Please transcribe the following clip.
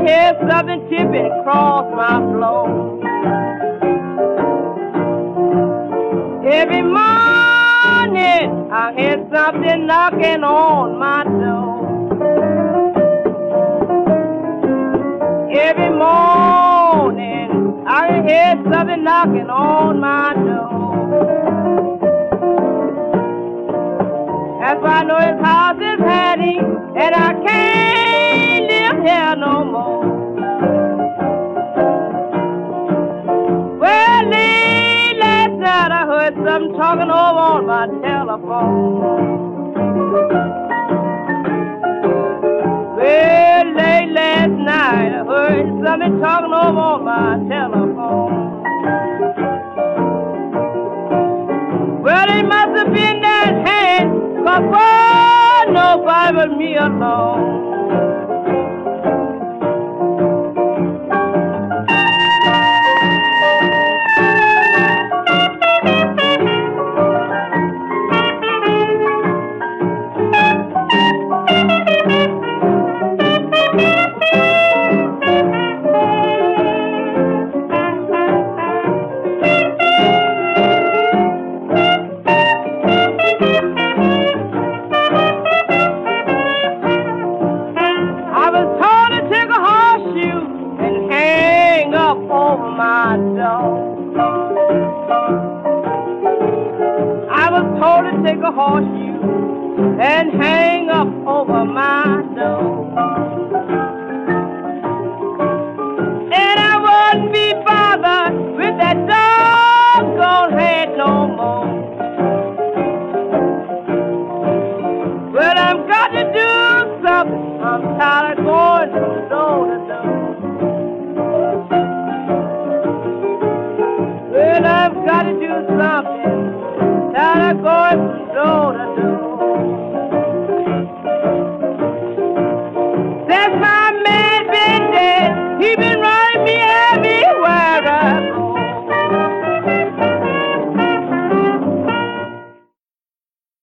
hear something tipping across my floor. Every morning I hear something knocking on my door. Every morning I hear something knocking on my door. That's why I know his house is handy, and I can't live here no more. Well, late last night I heard something talking over on my telephone. Well, late last night I heard something talking over on my telephone. Well, it must have been that hand, 'cause boy, nobody but me alone. Take a horseshoe and hang up over my door. And I wouldn't be bothered with that doggone head no more. Well, I've got to do something. I'm tired of going from door to door. Well, I've got to do something. Tired of going from door to door.